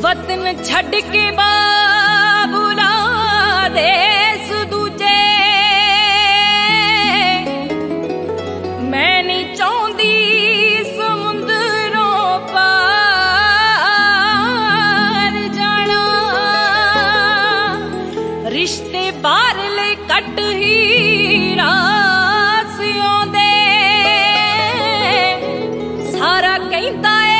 वतन छड़ के बाबुला देश दूजे मैं नहीं चाहती समुंदरों पार जाना रिश्ते बाहरले कट ही रासियों दे सारा कहता है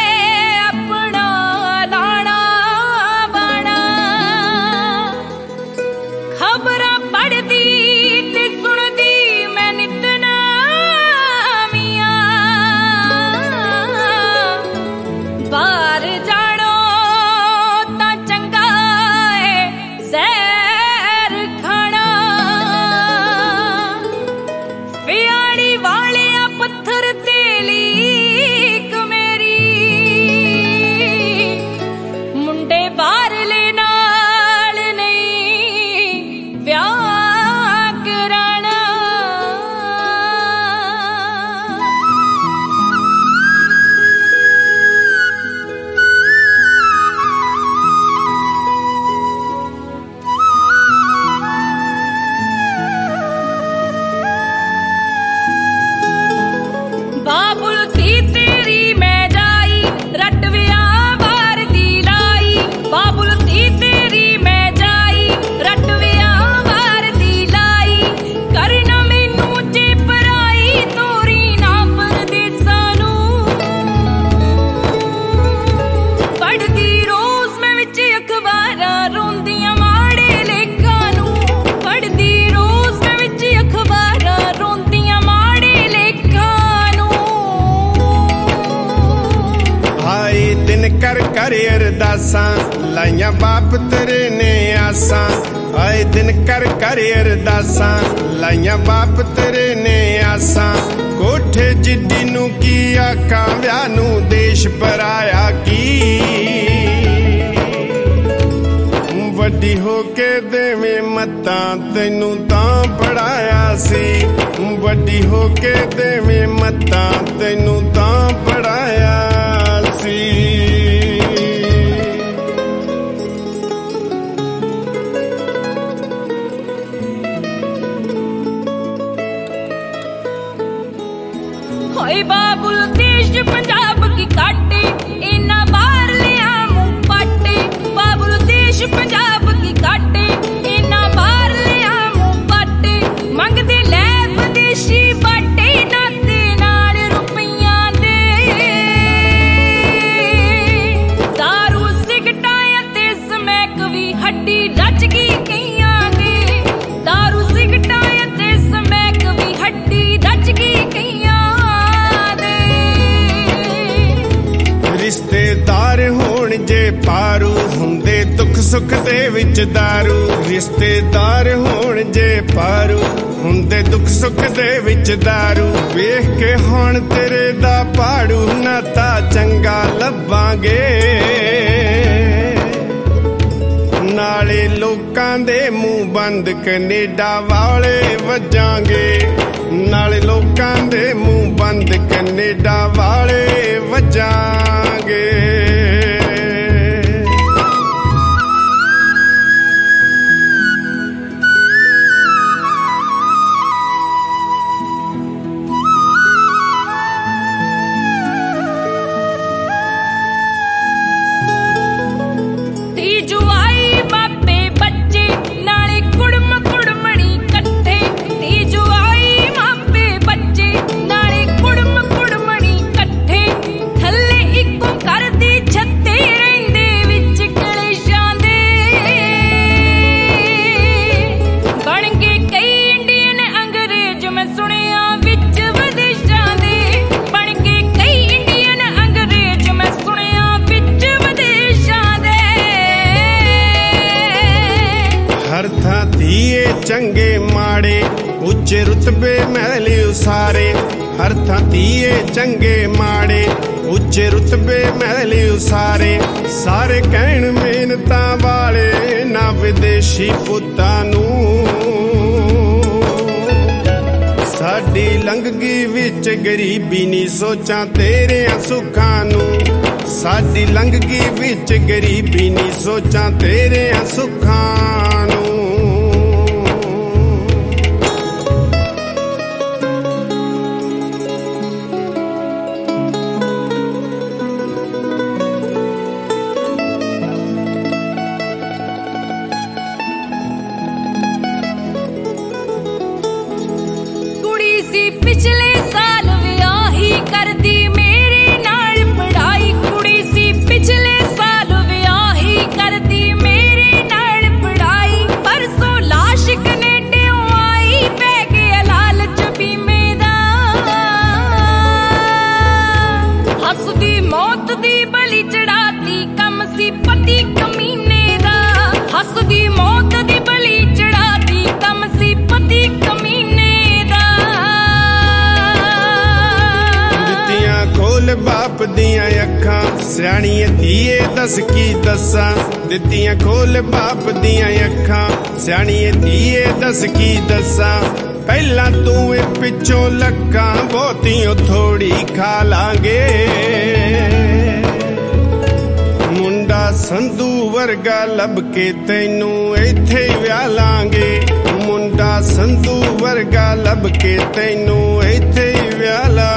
कर अरदासां लाइया बाप तेरे ने आसां आए दिन कर अरदासां लाइया बाप तेरे ने आसां कोठे जिद्दी नू की आका व्याह नू देश पराया की वड्डी होके देवे मत्तां तैनू तां पढ़ाया सी वड्डी होके देवे मत्तां तैनू तां पढ़ाया सी बाबुल देश पंजाब की काटे इना बाहर लिया मुंह पाटे बाबुल देश पंजाब की काटे इना बाहर लिया मुंह पाटे मंगदे लै विदेशी बाटे नाते नाल रुपइया दे दारू सिगटां ते समैक भी हड्डी रच गई कईयां दे दारू सिगटां ते समैक भी हड्डी रच गई कईयां रिश्तेदार होण जे पारू हुंदे दुख सुख दे विच दारू रिश्तेदार होण जे पारू हुंदे दुख सुख दे विच दारू वेख के हुण तेरे दा पाड़ू नाता चंगा लभांगे नाले लोकां दे मुंह बंद कनेडा वाले वजांगे नाले लोकां दे मुंह बंद कनेडा वाले वजांगे चंगे माड़े उच्चे रुतबे महली उसारे हर थां धीए चंगे माड़े उच्चे रुतबे महली उसारे सारे कहण मेहनतां वाले ना विदेशी पुत्तां नूं साडी लंघगी विच गरीबी नी सोचां तेरे सुखां नूं ਸਾਡੀ ਲੰਘ ਗਈ ਵਿੱਚ ਗਰੀਬੀ ਨੀ ਸੋਚਾਂ ਤੇਰੇ ਸੁੱਖਾਂ ਨੂੰ। ਕੁੜੀ ਸੀ ਪਿਛਲੇ ਸਾਲ ਵਿਆਹੀ ਕਰਦੀ ਮੇਰੇ ਨਾਲ ਪੜਾਈ। ਕੁੜੀ ਸੀ ਪਿਛਲੇ ਸਾਲ ਵਿਆਹੀ ਕਰਦੀ ਮੇਰੇ ਨਾਲ ਪੜਾਈ। ਪਰਸੋਂ ਲਾਸ਼ ਕਨੇਡਿਓਂ ਆਈ ਪੈ ਗਿਆ ਲਾਲਚ ਬੀਮੇ ਦਾ। ਹੱਸਦੀ ਮੌਤ ਦੀ ਬਲੀ ਚੜਾਤੀ ਕੰਮ ਸੀ ਪਤੀ ਕਮੀਨੇ ਦਾ। ਹੱਸਦੀ ਮੌਤ ਦੀ ਬਲੀ ਚੜਾਤੀ ਕੰਮ ਸੀ ਪਤੀ ਕਮੀਨੇ ਦਾ। ਦਿੱਤੀਆਂ ਖੋਲ ਬਾਪ ਦੀਆਂ ਅੱਖਾਂ ਸਿਆਣੀਏ ਧੀਏ ਦੱਸ ਕੀ ਦੱਸਾਂ। ਦਿੱਤੀਆਂ ਖੋਲ ਬਾਪ ਦੀਆਂ ਅੱਖਾਂ ਸਿਆਣੀਏ ਧੀਏ ਦੱਸ ਕੀ ਦੱਸਾਂ। ਪਹਿਲਾਂ ਤੂੰ ਇਹ ਪਿੱਛੋਂ ਲੱਕਾਂ ਬਹੁਤੀਓ ਥੋੜੀ ਖਾ ਲਾਂਗੇ। ਮੁੰਡਾ ਸੰਧੂ ਵਰਗਾ ਲੱਭ ਕੇ ਤੈਨੂੰ ਇੱਥੇ ਹੀ ਵਿਆਹ ਲਾਂਗੇ। ਮੁੰਡਾ ਸੰਧੂ ਵਰਗਾ ਲੱਭ ਕੇ ਤੈਨੂੰ ਇੱਥੇ ਹੀ ਵਿਆਹ ਲਾਂਗੇ।